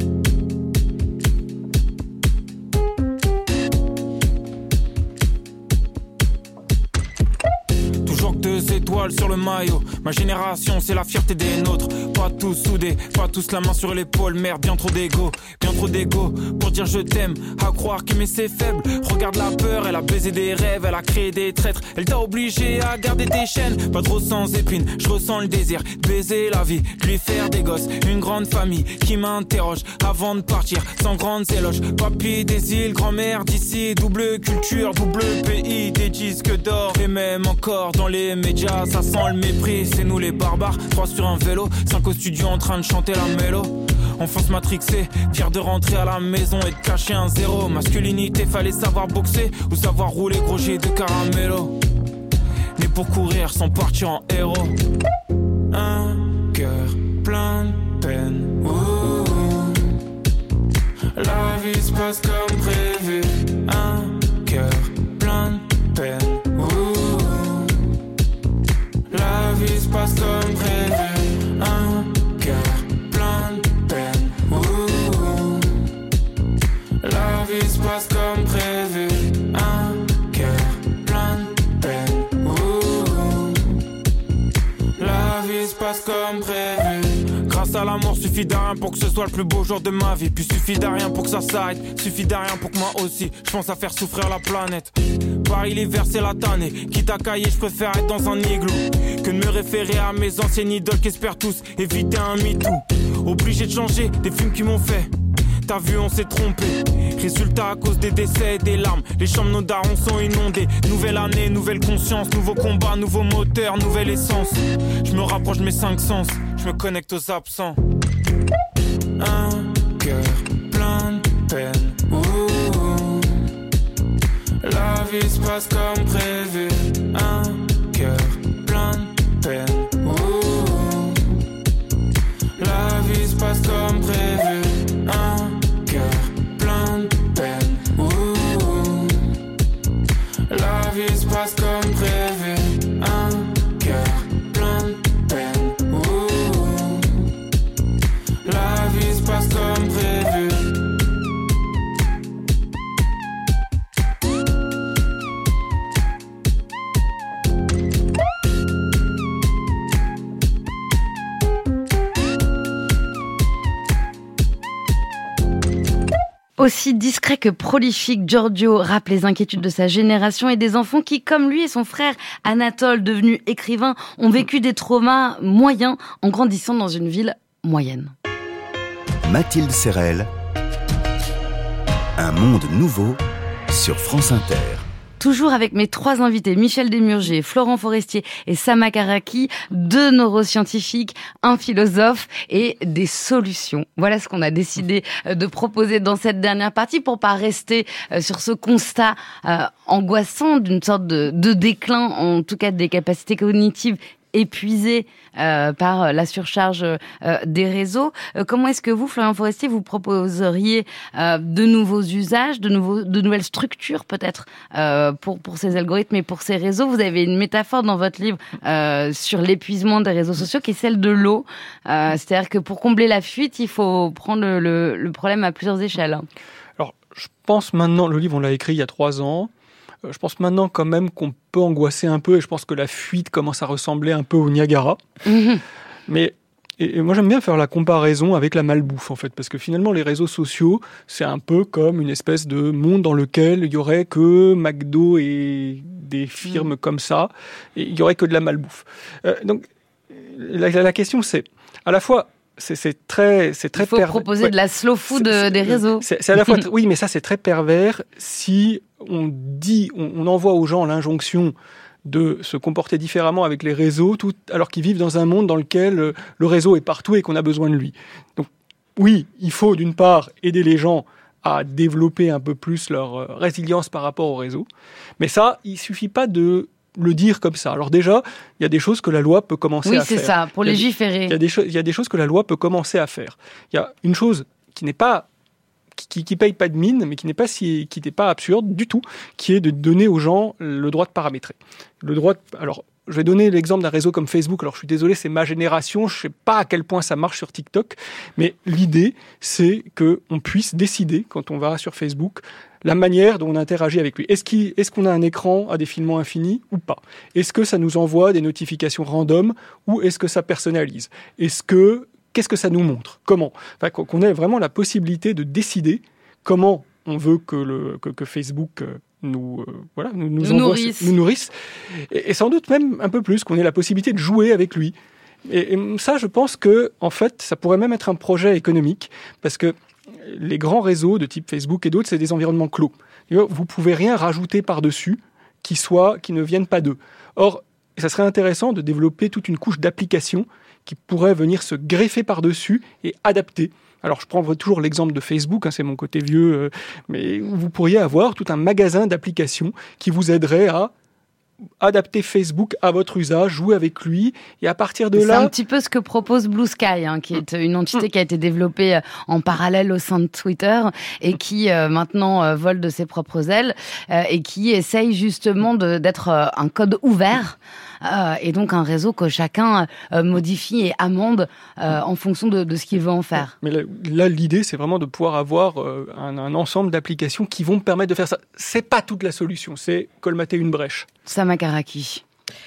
Deux étoiles sur le maillot. Ma génération, c'est la fierté des nôtres. Pas tous soudés, pas tous la main sur l'épaule. Merde, bien trop d'égo pour dire je t'aime. À croire qu'aimer c'est faible. Regarde la peur, elle a baisé des rêves, elle a créé des traîtres. Elle t'a obligé à garder tes chaînes. Pas trop sans épines, je ressens le désir de baiser la vie, de lui faire des gosses. Une grande famille qui m'interroge avant de partir sans grandes éloges. Papy des îles, grand-mère d'ici. Double culture, double pays, des disques d'or. Et même encore dans les médias, ça sent le mépris. C'est nous les barbares, 3 sur un vélo, 5 au studio en train de chanter la mélo. Enfance matrixée, fier de rentrer à la maison et de cacher un zéro. Masculinité, fallait savoir boxer ou savoir rouler gros jet de caramello. Né pour courir sans partir en héros. Un cœur plein de peine. Ouh. La vie se passe comme prévu. Un cœur plein de peine. Ouh. La vie se passe comme prévu. Un cœur plein de peine. Ouh. La vie se passe comme prévu, un cœur plein de peine. La vie se passe comme prévu. Grâce à l'amour, suffit d'un rien pour que ce soit le plus beau jour de ma vie. Puis suffit d'un rien pour que ça s'arrête. Suffit d'un rien pour que moi aussi je pense à faire souffrir la planète. Paris l'hiver c'est la tannée. Quitte à cailler, je préfère être dans un igloo que de me référer à mes anciennes idoles qu'espèrent tous éviter un MeToo. Obligé de changer des films qui m'ont fait. T'as vu, on s'est trompé. Résultat à cause des décès et des larmes. Les chambres, nos darons sont inondées. Nouvelle année, nouvelle conscience. Nouveau combat, nouveau moteur, nouvelle essence. Je me rapproche de mes 5 sens. Je me connecte aux absents. Un cœur plein de peine. La vie se passe comme prévu. Un cœur plein de peine. La vie se passe comme prévu. Un cœur plein de peine. La vie se passe comme prévu. Un cœur plein de peine. La vie se passe comme prévu. Aussi discret que prolifique, Giorgio rappe les inquiétudes de sa génération et des enfants qui, comme lui et son frère Anatole, devenu écrivain, ont vécu des traumas moyens en grandissant dans une ville moyenne. Mathilde Serrel, un monde nouveau sur France Inter. Toujours avec mes 3 invités, Michel Desmurger, Florent Forestier et Sama Karaki, 2 neuroscientifiques, un philosophe et des solutions. Voilà ce qu'on a décidé de proposer dans cette dernière partie pour pas rester sur ce constat angoissant d'une sorte de déclin, en tout cas des capacités cognitives épuisés par la surcharge des réseaux. Comment est-ce que vous, Florian Forestier, vous proposeriez de nouveaux usages, de nouvelles structures peut-être pour ces algorithmes et pour ces réseaux? Vous avez une métaphore dans votre livre sur l'épuisement des réseaux sociaux qui est celle de l'eau. C'est-à-dire que pour combler la fuite, il faut prendre le problème à plusieurs échelles. Alors, je pense maintenant, le livre on l'a écrit il y a 3 ans, je pense maintenant quand même qu'on peut angoisser un peu et je pense que la fuite commence à ressembler un peu au Niagara. Mais et moi j'aime bien faire la comparaison avec la malbouffe en fait, parce que finalement les réseaux sociaux c'est un peu comme une espèce de monde dans lequel il y aurait que McDo et des firmes comme ça, et il y aurait que de la malbouffe. Donc la question c'est à la fois c'est très il faut proposer de la slow food des réseaux. C'est à la fois oui, mais ça c'est très pervers si on envoie aux gens l'injonction de se comporter différemment avec les réseaux, alors qu'ils vivent dans un monde dans lequel le réseau est partout et qu'on a besoin de lui. Donc oui, il faut d'une part aider les gens à développer un peu plus leur résilience par rapport au réseau, mais ça, il suffit pas de le dire comme ça. Alors déjà, il y a des choses que la loi peut commencer à faire. Oui, c'est ça, pour légiférer. Il y a des choses que la loi peut commencer à faire. Il y a une chose qui n'est pas qui paye pas de mine, mais qui n'est pas absurde du tout, qui est de donner aux gens le droit de paramétrer. Alors, je vais donner l'exemple d'un réseau comme Facebook. Alors, je suis désolé, c'est ma génération. Je sais pas à quel point ça marche sur TikTok, mais l'idée, c'est qu'on puisse décider, quand on va sur Facebook, la manière dont on interagit avec lui. Est-ce qu'on a un écran à défilement infini ou pas? Est-ce que ça nous envoie des notifications random ou est-ce que ça personnalise? Qu'est-ce que ça nous montre? Comment? Enfin, qu'on ait vraiment la possibilité de décider comment on veut que Facebook nous nourrisse. Et sans doute même un peu plus, qu'on ait la possibilité de jouer avec lui. Et ça, je pense que, en fait, ça pourrait même être un projet économique, parce que les grands réseaux de type Facebook et d'autres, c'est des environnements clos. Vous pouvez rien rajouter par-dessus qui ne viennent pas d'eux. Or, ça serait intéressant de développer toute une couche d'applications qui pourraient venir se greffer par-dessus et adapter. Alors, je prends toujours l'exemple de Facebook, c'est mon côté vieux, mais vous pourriez avoir tout un magasin d'applications qui vous aiderait à adapter Facebook à votre usage, jouer avec lui, et à partir de là... C'est un petit peu ce que propose Blue Sky, qui est une entité qui a été développée en parallèle au sein de Twitter, et qui maintenant vole de ses propres ailes, et qui essaye justement d'être un code ouvert, et donc un réseau que chacun modifie et amende en fonction de ce qu'il veut en faire. Mais là, l'idée, c'est vraiment de pouvoir avoir un ensemble d'applications qui vont me permettre de faire ça. C'est pas toute la solution, c'est colmater une brèche. Sama Karaki.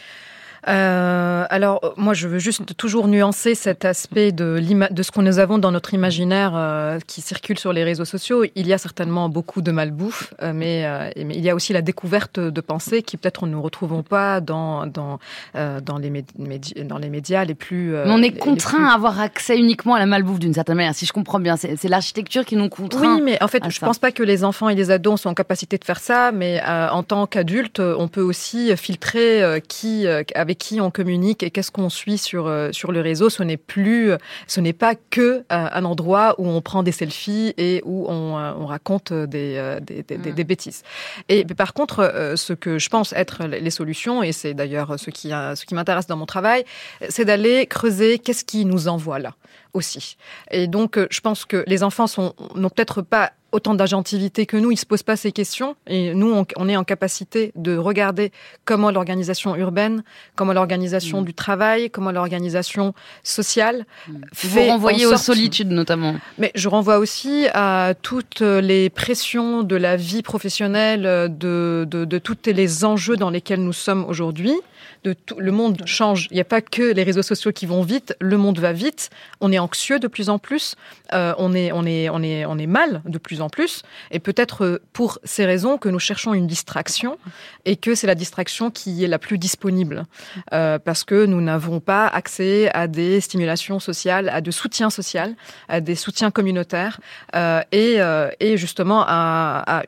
Alors, moi, je veux juste toujours nuancer cet aspect de ce que nous avons dans notre imaginaire qui circule sur les réseaux sociaux. Il y a certainement beaucoup de malbouffe, mais il y a aussi la découverte de pensées qui peut-être ne retrouvons pas dans les médias les plus... mais on est contraint à avoir accès uniquement à la malbouffe d'une certaine manière, si je comprends bien. C'est l'architecture qui nous contraint. Oui, mais en fait, je pense pas que les enfants et les ados sont en capacité de faire ça, mais en tant qu'adultes, on peut aussi filtrer avec qui on communique et qu'est-ce qu'on suit sur le réseau. Ce n'est pas que un endroit où on prend des selfies et où on raconte des bêtises. Et par contre, ce que je pense être les solutions, et c'est d'ailleurs ce qui m'intéresse dans mon travail, c'est d'aller creuser qu'est-ce qui nous envoie là aussi. Et donc, je pense que les enfants n'ont peut-être pas autant d'agentivité que nous, ils se posent pas ces questions. Et nous, on est en capacité de regarder comment l'organisation urbaine, comment l'organisation du travail, comment l'organisation sociale fait. Vous renvoyez aux solitudes notamment. Mais je renvoie aussi à toutes les pressions de la vie professionnelle, de tous les enjeux dans lesquels nous sommes aujourd'hui. Le monde change. Il n'y a pas que les réseaux sociaux qui vont vite. Le monde va vite. On est anxieux de plus en plus. On est mal de plus en plus. Et peut-être pour ces raisons que nous cherchons une distraction et que c'est la distraction qui est la plus disponible. Parce que nous n'avons pas accès à des stimulations sociales, à de soutien social, à des soutiens communautaires et justement à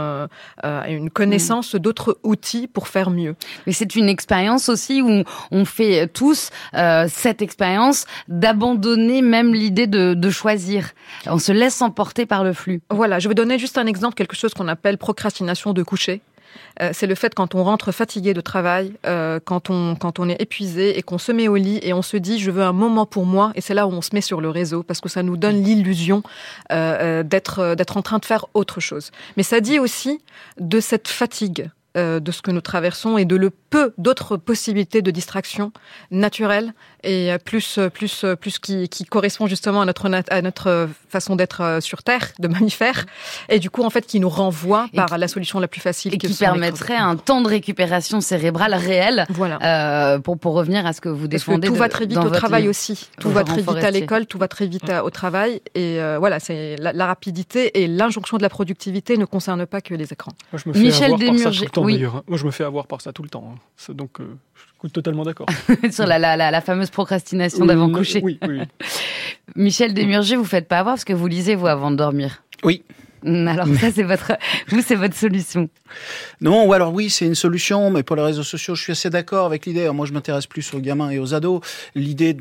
une connaissance d'autres outils pour faire mieux. Mais c'est une expérience aussi où on fait tous cette expérience d'abandonner même l'idée de choisir. On se laisse emporter par le flux. Voilà, je vais donner juste un exemple, quelque chose qu'on appelle procrastination de coucher. C'est le fait quand on rentre fatigué de travail, quand on est épuisé et qu'on se met au lit et on se dit je veux un moment pour moi, et c'est là où on se met sur le réseau parce que ça nous donne l'illusion d'être en train de faire autre chose. Mais ça dit aussi de cette fatigue de ce que nous traversons et de le peu d'autres possibilités de distraction naturelle et plus qui correspond justement à notre façon d'être sur Terre, de mammifères, et du coup en fait qui nous renvoie par la solution la plus facile et qui permettrait un temps de récupération cérébrale réel. Voilà. Pour revenir à ce que vous défendez. Parce que tout va très vite au travail aussi. Tout va très vite à l'école, tout va très vite au travail, et voilà, c'est la rapidité et l'injonction de la productivité ne concerne pas que les écrans. Moi, je me fais Michel avoir Desmurger, par ça tout le temps, oui. d'ailleurs. Moi, je me fais avoir par ça tout le temps. Donc, je suis totalement d'accord. Sur la fameuse procrastination d'avant coucher. Oui. Michel Desmurger, vous faites pas avoir parce que vous lisez, vous, avant de dormir. Oui. Alors ça, c'est votre solution. Non, ou alors oui, c'est une solution, mais pour les réseaux sociaux, je suis assez d'accord avec l'idée. Alors, moi, je m'intéresse plus aux gamins et aux ados. L'idée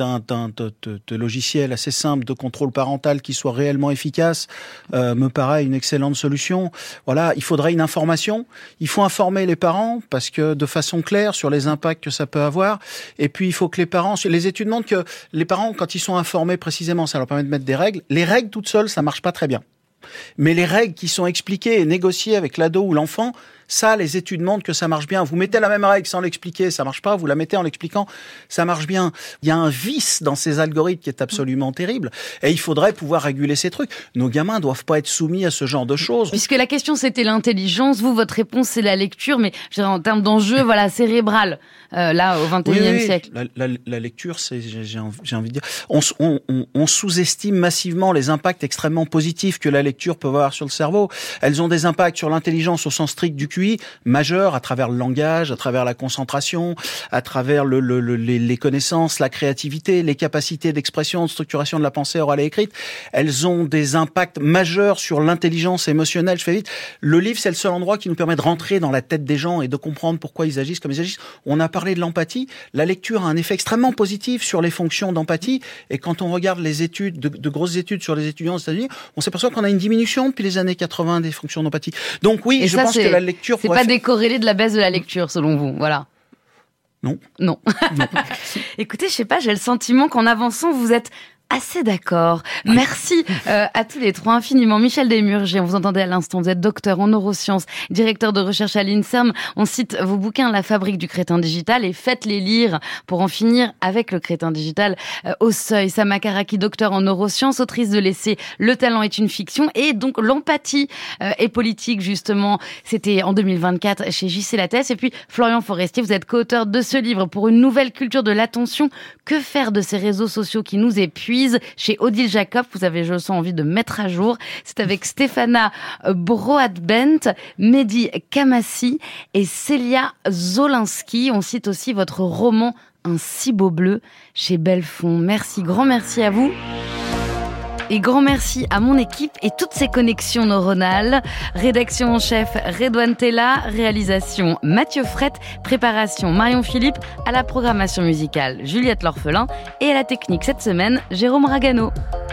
de logiciel assez simple de contrôle parental qui soit réellement efficace me paraît une excellente solution. Voilà, il faudrait une information. Il faut informer les parents parce que de façon claire sur les impacts que ça peut avoir. Et puis, il faut que les études montrent que les parents, quand ils sont informés précisément, ça leur permet de mettre des règles. Les règles toutes seules, ça marche pas très bien. Mais les règles qui sont expliquées et négociées avec l'ado ou l'enfant, ça, les études montrent que ça marche bien. Vous mettez la même règle sans l'expliquer, ça marche pas. Vous la mettez en l'expliquant, ça marche bien. Il y a un vice dans ces algorithmes qui est absolument terrible. Et il faudrait pouvoir réguler ces trucs. Nos gamins doivent pas être soumis à ce genre de choses. Puisque la question, c'était l'intelligence. Vous, votre réponse, c'est la lecture. Mais je dirais, en termes d'enjeu, voilà, cérébral. Là, au XXIe siècle. La lecture, c'est, j'ai envie de dire, on sous-estime massivement les impacts extrêmement positifs que la lecture peut avoir sur le cerveau. Elles ont des impacts sur l'intelligence au sens strict du QI majeur, à travers le langage, à travers la concentration, à travers les connaissances, la créativité, les capacités d'expression, de structuration de la pensée orale et écrite. Elles ont des impacts majeurs sur l'intelligence émotionnelle. Je fais vite. Le livre, c'est le seul endroit qui nous permet de rentrer dans la tête des gens et de comprendre pourquoi ils agissent comme ils agissent. On a parlé de l'empathie. La lecture a un effet extrêmement positif sur les fonctions d'empathie. Et quand on regarde les études, de grosses études sur les étudiants aux États-Unis, on s'aperçoit qu'on a une diminution depuis les années 80 des fonctions d'empathie. Donc oui, je pense que la lecture c'est pas décorrélé de la baisse de la lecture, selon vous, voilà. Non. Écoutez, je sais pas, j'ai le sentiment qu'en avançant, vous êtes assez d'accord. Merci à tous les trois infiniment. Michel Desmurgier, on vous entendait à l'instant, vous êtes docteur en neurosciences, directeur de recherche à l'INSERM. On cite vos bouquins La fabrique du crétin digital et faites-les lire pour en finir avec le crétin digital au seuil. Sama Karaki, docteur en neurosciences, autrice de l'essai Le talent est une fiction et donc l'empathie est politique justement. C'était en 2024 chez J.C. Lattès. Et puis Florian Forestier, vous êtes co-auteur de ce livre pour une nouvelle culture de l'attention. Que faire de ces réseaux sociaux qui nous épuisent chez Odile Jacob. Vous avez, je sens, envie de mettre à jour. C'est avec Stéphana Broadbent, Mehdi Kamassi et Célia Zolinski. On cite aussi votre roman Un si beau bleu chez Belfond. Merci, grand merci à vous. Et grand merci à mon équipe et toutes ces connexions neuronales. Rédaction en chef Redouane Tella, réalisation Mathieu Frette, préparation Marion Philippe, à la programmation musicale Juliette L'Orphelin et à la technique cette semaine Jérôme Ragano.